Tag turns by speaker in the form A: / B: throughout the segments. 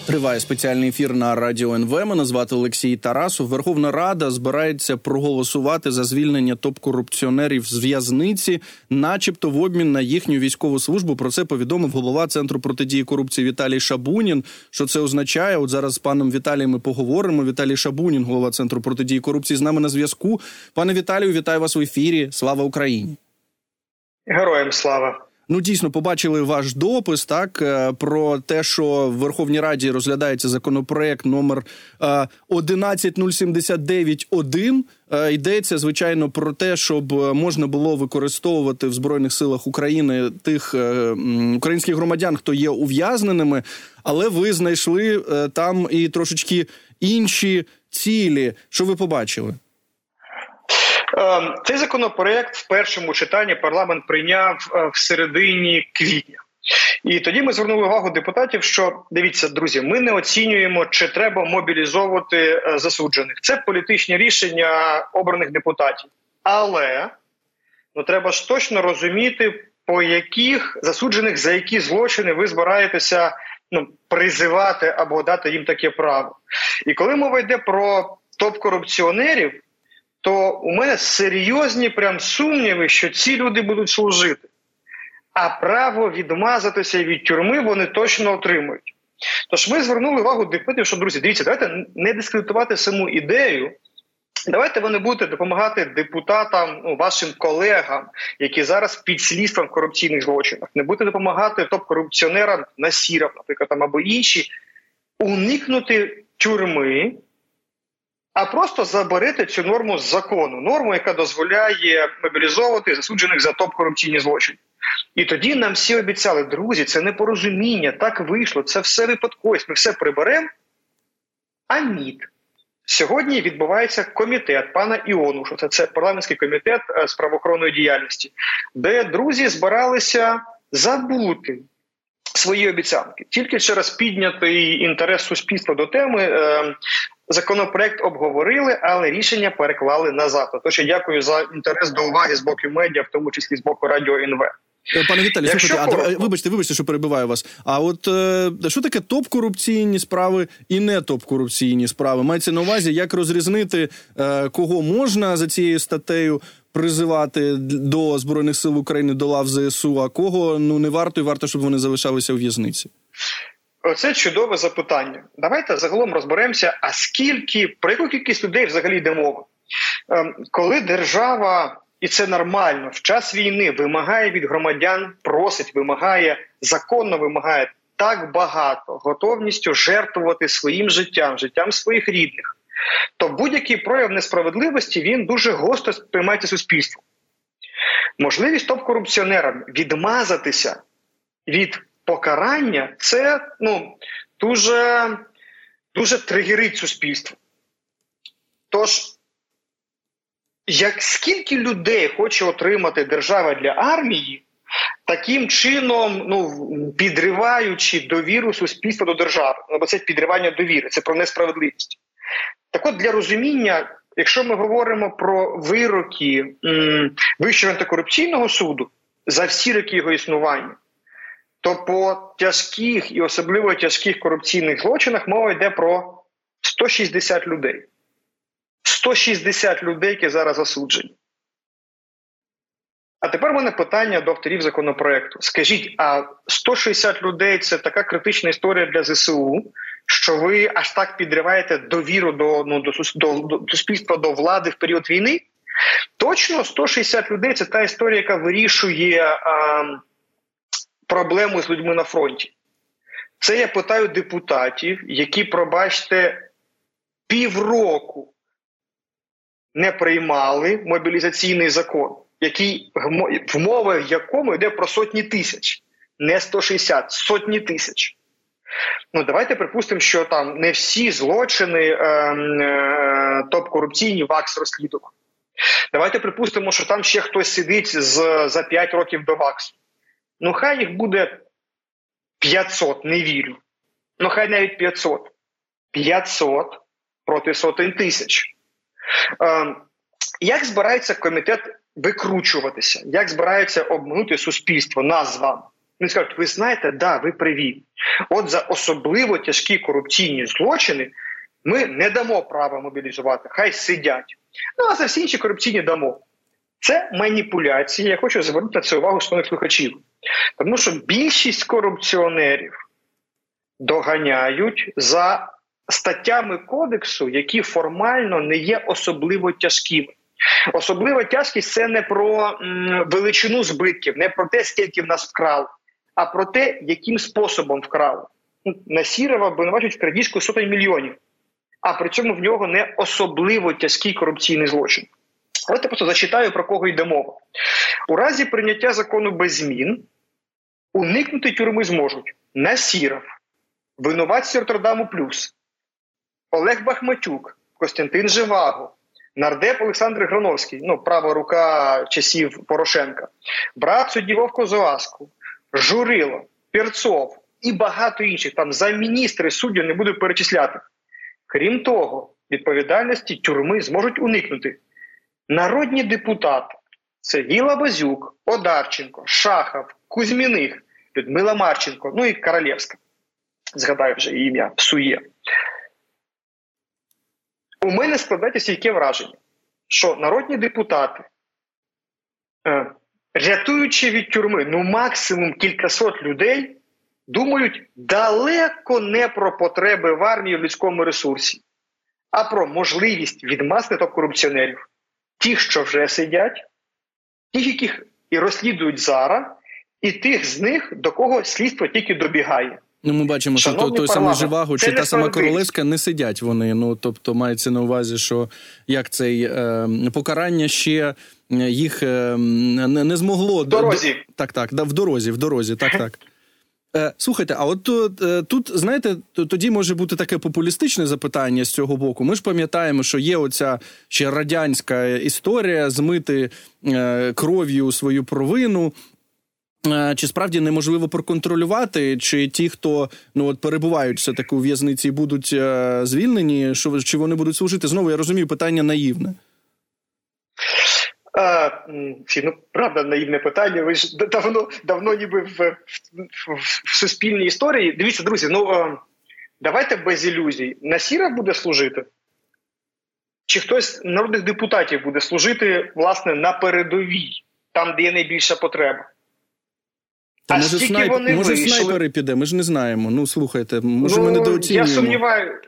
A: Триває спеціальний ефір на Радіо НВ. Мене звати Олексій Тарасов. Верховна Рада збирається проголосувати за звільнення топ-корупціонерів з в'язниці, начебто в обмін на їхню військову службу. Про це повідомив голова Центру протидії корупції Віталій Шабунін. Що це означає? От зараз з паном Віталієм ми поговоримо. Віталій Шабунін, голова Центру протидії корупції, з нами на зв'язку. Пане Віталію, вітаю вас в ефірі. Слава Україні!
B: Героям слава!
A: Ну, дійсно, побачили ваш допис, так, про те, що в Верховній Раді розглядається законопроект номер 11079-1. Йдеться, звичайно, про те, щоб можна було використовувати в Збройних силах України тих українських громадян, хто є ув'язненими, але ви знайшли там і трошечки інші цілі. Що ви побачили?
B: Цей законопроект в першому читанні парламент прийняв в середині квітня. І тоді ми звернули увагу депутатів, що, дивіться, друзі, ми не оцінюємо, чи треба мобілізовувати засуджених. Це політичні рішення обраних депутатів. Але треба ж точно розуміти, по яких засуджених, за які злочини ви збираєтеся призивати або дати їм таке право. І коли мова йде про топ-корупціонерів, то у мене серйозні прям сумніви, що ці люди будуть служити. А право відмазатися від тюрми вони точно отримують. Тож ми звернули увагу депутатів, що, друзі, дивіться, давайте не дискредитувати саму ідею. Давайте ви не будете допомагати депутатам, вашим колегам, які зараз під слідством в корупційних злочинах. Не будете допомагати топ-корупціонерам, Насіров, наприклад, або інші, уникнути тюрми, а просто заберете цю норму з закону. Норму, яка дозволяє мобілізовувати засуджених за топ-корупційні злочини. І тоді нам всі обіцяли, друзі, це непорозуміння, так вийшло, це все випадковість, ми все приберемо. А ні. Сьогодні відбувається комітет пана Іонушова, це парламентський комітет з правоохоронної діяльності, де друзі збиралися забути свої обіцянки. Тільки через піднятий інтерес суспільства до теми законопроект обговорили, але рішення переклали назад. Тож я дякую за інтерес до уваги з боку медіа, в тому числі з боку Радіо НВ.
A: Пане Віталій, слухайте, вибачте, що перебиваю вас. А от що таке топ-корупційні справи і не топ-корупційні справи? Мається на увазі, як розрізнити, кого можна за цією статтею призивати до Збройних сил України, до лав ЗСУ, а кого не варто, і варто, щоб вони залишалися у в'язниці?
B: Оце чудове запитання. Давайте загалом розберемося, про яку кількість людей взагалі йде мова. Коли держава, і це нормально, в час війни вимагає від громадян, законно вимагає так багато, готовністю жертвувати своїм життям, життям своїх рідних, то будь-який прояв несправедливості, він дуже гостро сприймається суспільством. Можливість топ-корупціонерам відмазатися від покарання, це дуже тригерить суспільство. Тож, скільки людей хоче отримати держава для армії, таким чином підриваючи довіру суспільства до держави. Бо це підривання довіри, це про несправедливість. Так от, для розуміння, якщо ми говоримо про вироки Вищого антикорупційного суду за всі роки його існування, то по тяжких і особливо тяжких корупційних злочинах мова йде про 160 людей. 160 людей, які зараз засуджені. А тепер у мене питання до авторів законопроекту. Скажіть, а 160 людей – це така критична історія для ЗСУ, що ви аж так підриваєте довіру до суспільства, до влади в період війни? Точно 160 людей – це та історія, яка вирішує проблему з людьми на фронті. Це я питаю депутатів, які, пробачте, півроку не приймали мобілізаційний закон, в мовах якому йде про сотні тисяч, не 160, сотні тисяч. Давайте припустимо, що там не всі злочини топ-корупційні ВАКС розслідував. Давайте припустимо, що там ще хтось сидить за 5 років до ВАКСу. Хай їх буде 500, не вірю. Хай навіть 500. 500 проти сотень тисяч. Як збирається комітет викручуватися? Як збирається обманути суспільство, нас з вами? Вони скажуть, ви знаєте, да, ви праві. От за особливо тяжкі корупційні злочини ми не дамо права мобілізувати, хай сидять. Ну, а за всі інші корупційні дамо. Це маніпуляції, я хочу звернути на це увагу своїх слухачів. Тому що більшість корупціонерів доганяють за статтями кодексу, які формально не є особливо тяжкими. Особлива тяжкість – це не про величину збитків, не про те, скільки в нас вкрали, а про те, яким способом вкрали. Насірова обвинувачують в крадіжку сотень мільйонів, а при цьому в нього не особливо тяжкий корупційний злочин. Але я просто зачитаю, про кого йде мова. У разі прийняття закону без змін уникнути тюрми зможуть Насіров, винуватці Роттердаму плюс, Олег Бахматюк, Костянтин Живаго, нардеп Олександр Грановський, права рука часів Порошенка, брат судді Вовко Зоаску, Журило, Перцов і багато інших, там замміністри суддів не буду перечисляти. Крім того, відповідальності тюрми зможуть уникнути народні депутати – Сергій Лабазюк, Одарченко, Шахов, Кузьміних, Людмила Марченко, і Королевська. Згадаю вже її ім'я, псує. У мене складається стійке враження, що народні депутати, рятуючи від тюрми, максимум кількасот людей, думають далеко не про потреби в армії в людському ресурсі, а про можливість відмазати корупціонерів. Тих, що вже сидять, тих, яких і розслідують зараз, і тих з них, до кого слідство тільки добігає.
A: Ми бачимо, що той самий Живаго чи та сама Королевська не сидять вони. Тобто мається на увазі, що як цей покарання ще їх не змогло...
B: В дорозі.
A: В дорозі, так. Слухайте, а от тут, знаєте, тоді може бути таке популістичне запитання з цього боку. Ми ж пам'ятаємо, що є оця ще радянська історія змити кров'ю свою провину. Чи справді неможливо проконтролювати, чи ті, хто перебувають все-таки у в'язниці, будуть звільнені, чи вони будуть служити? Знову, я розумію, питання наївне.
B: Правда, наївне питання. Ви ж давно ніби в суспільній історії. Дивіться, друзі, давайте без ілюзій. Насіров буде служити? Чи хтось з народних депутатів буде служити, власне, на передовій, там, де є найбільша потреба?
A: Може снайпери піде, ми ж не знаємо. Слухайте, може ми недооцінюємо.
B: Я сумніваюся.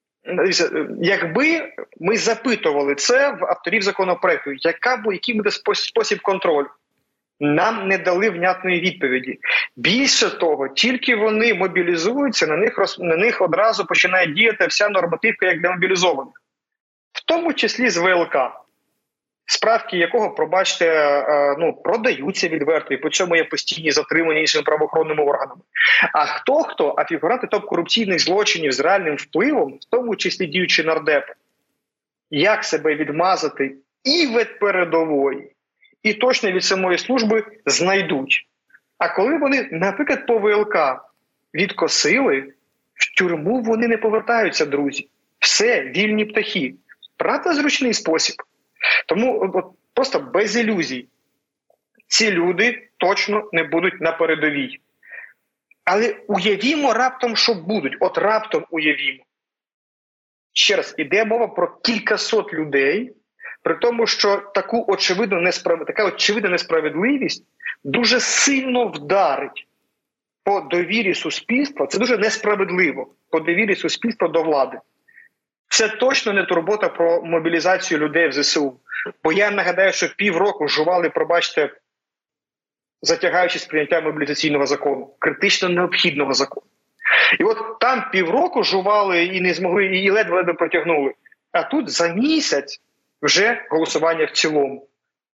B: Якби ми запитували це в авторів законопроекту, який буде спосіб контролю, нам не дали внятної відповіді. Більше того, тільки вони мобілізуються, на них одразу починає діяти вся нормативка як для мобілізованих. В тому числі з ВЛК. Справки якого, пробачте, продаються відверто, і по цьому є постійні затримання іншими правоохоронними органами. А хто, а фігуранти топ-корупційних злочинів з реальним впливом, в тому числі діючі нардепи, як себе відмазати і від передової, і точно від самої служби знайдуть. А коли вони, наприклад, по ВЛК відкосили, в тюрму вони не повертаються, друзі. Все, вільні птахи. Правда, зручний спосіб. Тому просто без ілюзій. Ці люди точно не будуть на передовій. Але уявімо раптом, що будуть. От раптом уявімо. Ще раз, іде мова про кількасот людей, при тому, що така очевидна несправедливість дуже сильно вдарить по довірі суспільства. Це дуже несправедливо по довірі суспільства до влади. Це точно не турбота про мобілізацію людей в ЗСУ. Бо я нагадаю, що півроку жували, пробачте, затягаючи з прийняття мобілізаційного закону, критично необхідного закону. І от там півроку жували і не змогли, і ледве протягнули. А тут за місяць вже голосування в цілому.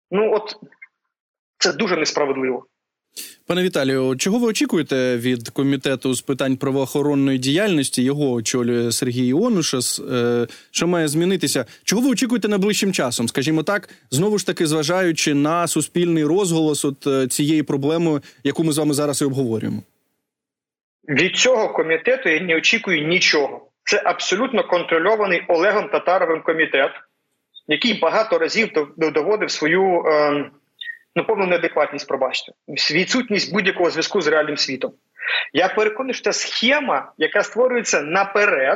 B: Це дуже несправедливо.
A: Пане Віталію, чого ви очікуєте від Комітету з питань правоохоронної діяльності? Його очолює Сергій Іонушас. Що має змінитися? Чого ви очікуєте найближчим часом? Скажімо так, знову ж таки, зважаючи на суспільний розголос цієї проблеми, яку ми з вами зараз і обговорюємо.
B: Від цього комітету я не очікую нічого. Це абсолютно контрольований Олегом Татаровим комітет, який багато разів доводив свою повну неадекватність, пробачте, відсутність будь-якого зв'язку з реальним світом. Я переконаний, що це схема, яка створюється наперед,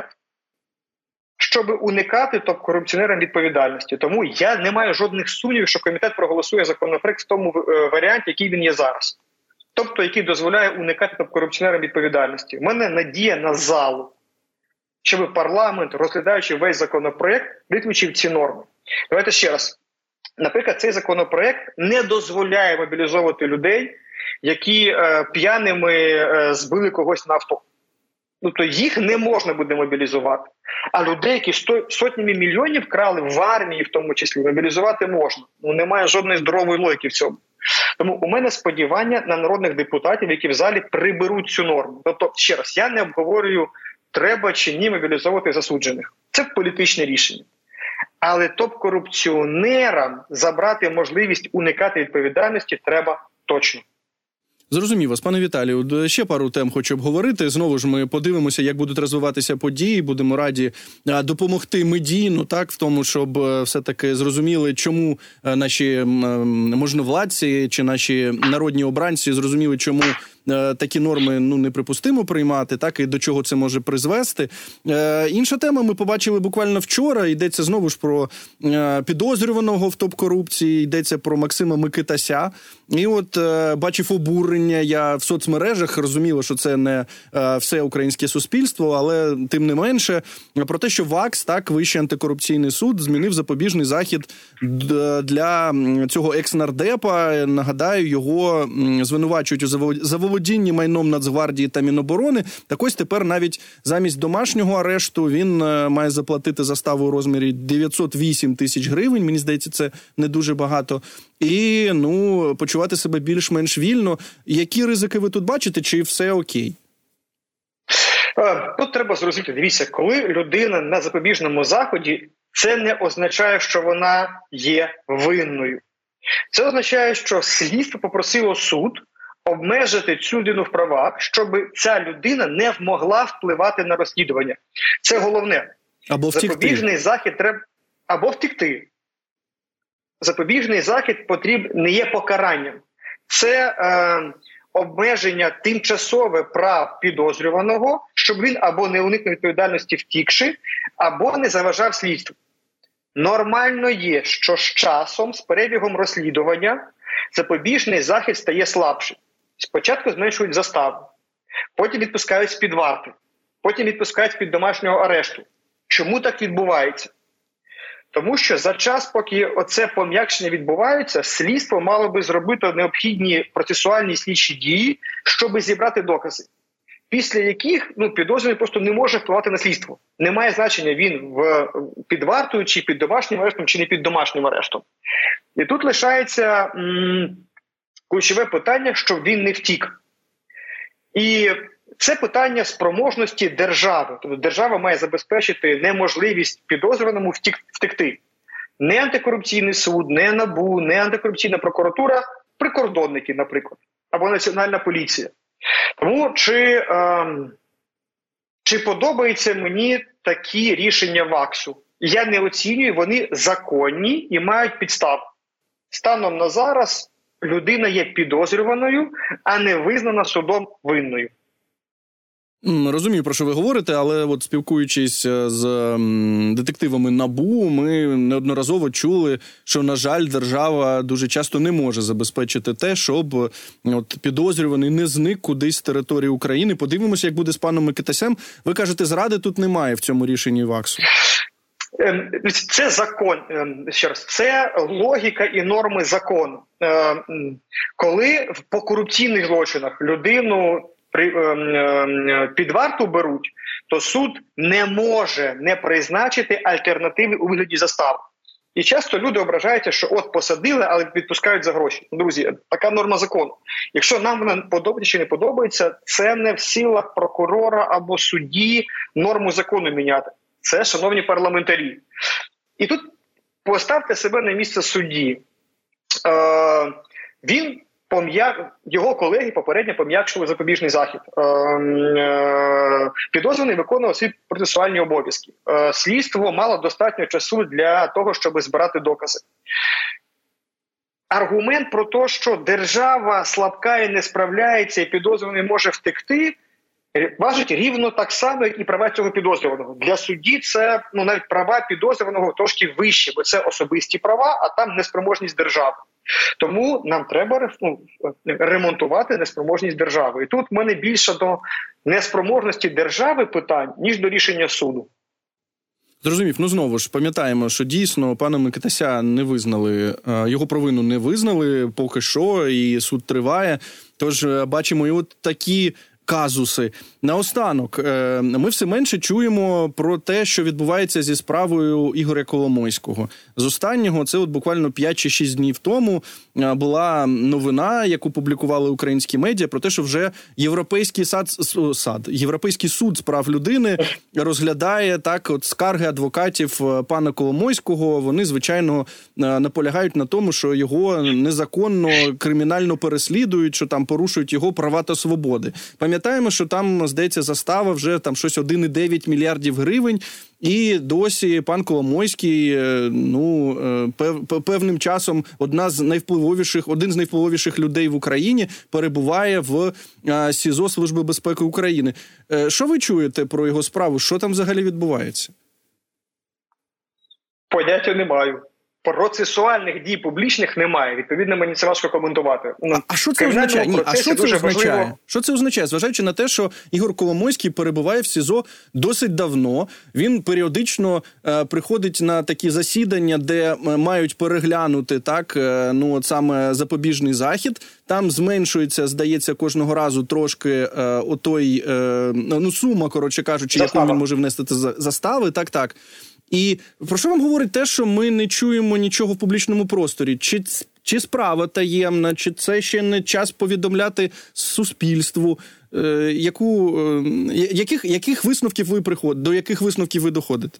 B: щоб уникати топ-корупціонерам відповідальності. Тому я не маю жодних сумнівів, що комітет проголосує законопроект в тому варіанті, який він є зараз. Тобто, який дозволяє уникати топ-корупціонерам відповідальності. У мене надія на залу, щоб парламент, розглядаючи весь законопроект, виключив ці норми. Давайте ще раз. Наприклад, цей законопроект не дозволяє мобілізовувати людей, які п'яними збили когось на авто. То їх не можна буде мобілізувати. А людей, які сотнями мільйонів крали в армії, в тому числі, мобілізувати можна. Немає жодної здорової логіки в цьому. Тому у мене сподівання на народних депутатів, які в залі приберуть цю норму. Тобто, ще раз, я не обговорюю, треба чи ні мобілізовувати засуджених. Це політичне рішення. Але топ-корупціонерам забрати можливість уникати відповідальності треба точно.
A: Зрозумів вас, пане Віталію. Ще пару тем хочу обговорити. Знову ж ми подивимося, як будуть розвиватися події. Будемо раді допомогти медійно, так, в тому, щоб все-таки зрозуміли, чому наші можновладці чи наші народні обранці зрозуміли, чому такі норми неприпустимо приймати, так, і до чого це може призвести. Інша тема ми побачили буквально вчора. Йдеться знову ж про підозрюваного в топ-корупції, йдеться про Максима Микитася. І от бачив обурення я в соцмережах, розуміло, що це не все українське суспільство, але тим не менше, про те, що ВАКС, так, Вищий антикорупційний суд, змінив запобіжний захід для цього екс-нардепа. Нагадаю, його звинувачують у заволодінні майном Нацгвардії та Міноборони. Так ось тепер навіть замість домашнього арешту він має заплатити заставу у розмірі 908 тисяч гривень. Мені здається, це не дуже багато. І, почувати себе більш-менш вільно. Які ризики ви тут бачите, чи все окей?
B: Тут треба зрозуміти, дивіться, коли людина на запобіжному заході, це не означає, що вона є винною. Це означає, що слідство попросило суд обмежити цю людину в правах, щоб ця людина не могла впливати на розслідування. Це головне.
A: Або втекти.
B: Запобіжний захід треба... Або втекти. Запобіжний захід не є покаранням. Це обмеження тимчасове прав підозрюваного, щоб він або не уникнув відповідальності втікши, або не заважав слідству. Нормально є, що з часом, з перебігом розслідування, запобіжний захід стає слабшим. Спочатку зменшують заставу, потім відпускають з-під варти, потім відпускають з-під домашнього арешту. Чому так відбувається? Тому що за час, поки оце пом'якшення відбувається, слідство мало би зробити необхідні процесуальні слідчі дії, щоб зібрати докази, після яких підозрюваний просто не може впливати на слідство. Немає значення, він під вартою, чи під домашнім арештом, чи не під домашнім арештом. І тут лишається ключове питання, щоб він не втік. І це питання спроможності держави. Тобто держава має забезпечити неможливість підозрюваному втекти. Не антикорупційний суд, не НАБУ, не антикорупційна прокуратура, прикордонники, наприклад, або Національна поліція. Тому чи подобаються мені такі рішення ВАКСу? Я не оцінюю, вони законні і мають підставу. Станом на зараз людина є підозрюваною, а не визнана судом винною.
A: Розумію, про що ви говорите, але от спілкуючись з детективами НАБУ, ми неодноразово чули, що, на жаль, держава дуже часто не може забезпечити те, щоб підозрюваний не зник кудись з території України. Подивимося, як буде з паном Микитасем. Ви кажете, зради тут немає в цьому рішенні ВАКСу.
B: Це закон, ще раз, це логіка і норми закону. Коли по корупційних злочинах людину під варту беруть, то суд не може не призначити альтернативи у вигляді застави. І часто люди ображаються, що от посадили, але відпускають за гроші. Друзі, така норма закону. Якщо нам вона подобається чи не подобається, це не в силах прокурора або судді норму закону міняти. Це, шановні парламентарі. І тут поставте себе на місце судді. Його колеги попередньо пом'якшили запобіжний захід. Підозрюваний виконував свої процесуальні обов'язки. Слідство мало достатньо часу для того, щоб збирати докази. аргумент про те, що держава слабка і не справляється, і підозрюваний може втекти, важить рівно так само, як і права цього підозрюваного. Для судді це навіть права підозрюваного трошки вищі, бо це особисті права, а там неспроможність держави. Тому нам треба ремонтувати неспроможність держави. І тут в мене більше до неспроможності держави питань, ніж до рішення суду.
A: Зрозумів. Знову ж, пам'ятаємо, що дійсно пана Микитася не визнали, його провину не визнали поки що, і суд триває. Тож бачимо і от такі казуси. Наостанок, ми все менше чуємо про те, що відбувається зі справою Ігоря Коломойського. З останнього, це от буквально 5 чи 6 днів тому, була новина, яку публікували українські медіа, про те, що вже Європейський суд з прав людини розглядає скарги адвокатів пана Коломойського. Вони, звичайно, наполягають на тому, що його незаконно кримінально переслідують, що там порушують його права та свободи. Пам'ятаємо, що там, здається, застава вже там щось 1,9 мільярдів гривень, і досі пан Коломойський, певним часом один з найвпливовіших людей в Україні перебуває в СІЗО Служби безпеки України. Що ви чуєте про його справу? Що там взагалі відбувається?
B: Поняття не маю. Процесуальних дій публічних немає. Відповідно, мені це важко коментувати.
A: А що це означає? Що це означає? Зважаючи на те, що Ігор Коломойський перебуває в СІЗО досить давно, він періодично приходить на такі засідання, де мають переглянути саме запобіжний захід. Там зменшується, здається, кожного разу трошки сума, коротше кажучи, яку він може внести застави. Так. І про що вам говорить те, що ми не чуємо нічого в публічному просторі? Чи справа таємна, чи це ще не час повідомляти суспільству? Яких висновків ви приходите? До яких висновків ви доходите?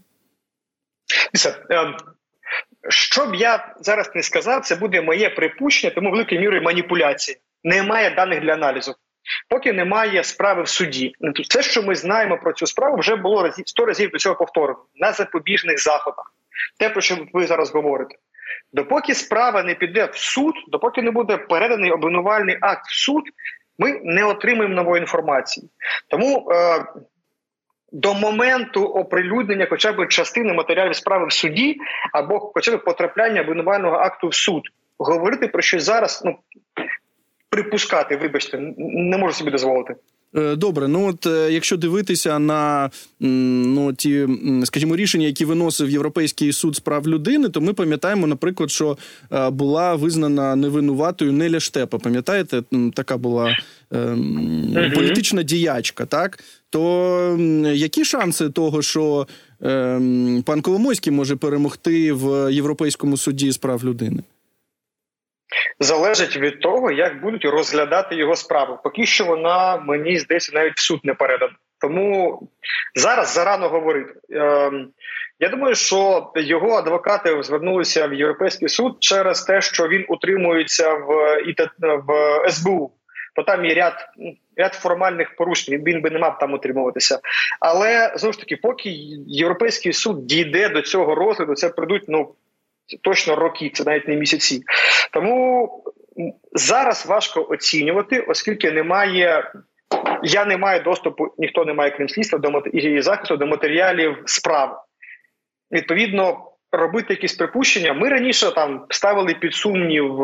B: Що б я зараз не сказав, це буде моє припущення, тому великою мірою маніпуляції. Немає даних для аналізу. Поки немає справи в суді. Все, що ми знаємо про цю справу, вже було 100 разів до цього повторено. На запобіжних заходах. Те, про що ви зараз говорите. Допоки справа не піде в суд, допоки не буде переданий обвинувальний акт в суд, ми не отримаємо нової інформації. Тому до моменту оприлюднення хоча б частини матеріалів справи в суді, або хоча б потрапляння обвинувального акту в суд, говорити про щось зараз, припускати, вибачте, не можу собі дозволити.
A: Добре, якщо дивитися на ті, скажімо, рішення, які виносив Європейський суд з прав людини, то ми пам'ятаємо, наприклад, що була визнана невинуватою Неля Штепа. Пам'ятаєте? Така була політична діячка, так? То які шанси того, що пан Коломойський може перемогти в Європейському суді з прав людини?
B: Залежить від того, як будуть розглядати його справу. Поки що вона, мені здається, навіть в суд не передана. Тому зараз зарано говорити. Я думаю, що його адвокати звернулися в Європейський суд через те, що він утримується в СБУ. Бо там є ряд формальних порушень, він би не мав там утримуватися. Але, знову ж таки, поки Європейський суд дійде до цього розгляду, це прийдуть, точно роки, це навіть не місяці. Тому зараз важко оцінювати, оскільки я не маю доступу, ніхто не має, крім слідства і захисту, до матеріалів справи. Відповідно, робити якісь припущення. Ми раніше ставили під сумнів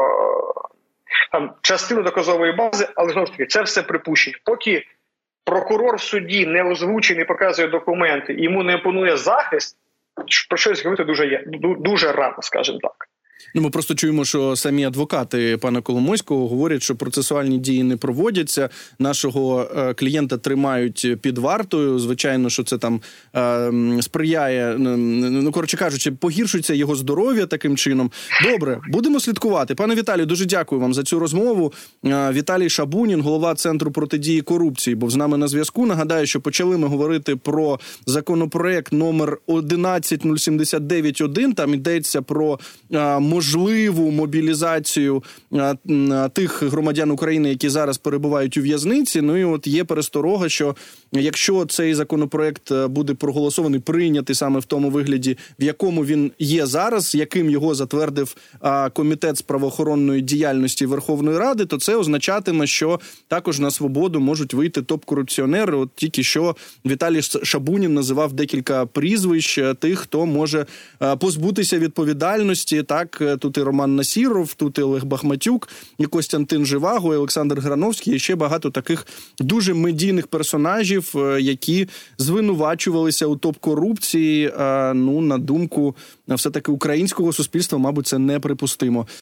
B: частину доказової бази, але знову ж таки, це все припущення. Поки прокурор в суді не озвучує, не показує документи, і йому не імпонує захист, про щось говорити дуже рано, скажімо так.
A: Ми просто чуємо, що самі адвокати пана Коломойського говорять, що процесуальні дії не проводяться, нашого клієнта тримають під вартою, звичайно, що це там сприяє, коротше кажучи, погіршується його здоров'я таким чином. Добре, будемо слідкувати. Пане Віталію, дуже дякую вам за цю розмову. Віталій Шабунін, голова Центру протидії корупції, був з нами на зв'язку. Нагадаю, що почали ми говорити про законопроект номер 11079-1, там йдеться про можливу мобілізацію тих громадян України, які зараз перебувають у в'язниці. Ну і от є пересторога, що якщо цей законопроект буде проголосований, прийнятий саме в тому вигляді, в якому він є зараз, яким його затвердив Комітет з правоохоронної діяльності Верховної Ради, то це означатиме, що також на свободу можуть вийти топ-корупціонери. От тільки що Віталій Шабунін називав декілька прізвищ тих, хто може позбутися відповідальності. Так, тут і Роман Насіров, тут і Олег Бахматюк, і Костянтин Живаго, і Олександр Грановський, і ще багато таких дуже медійних персонажів, які звинувачувалися у топ-корупції. Ну, на думку все-таки українського суспільства, мабуть, це неприпустимо.